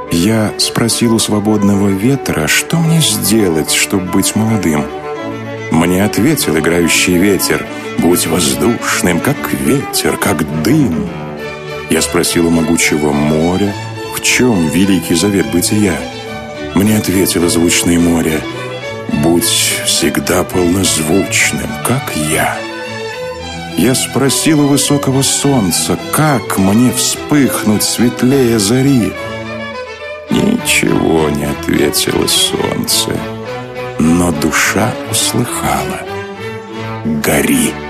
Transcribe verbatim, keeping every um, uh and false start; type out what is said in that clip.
Я спросил у свободного ветра, что мне сделать, чтобы быть молодым. Мне ответил играющий ветер: «Будь воздушным, как ветер, как дым». Я спросил у могучего моря, в чем великий завет бытия. Мне ответило звучное море: «Будь всегда полнозвучным, как я». Я спросил у высокого солнца, как мне вспыхнуть светлее зари. Ничего не ответило солнце, но душа услыхала: «Гори».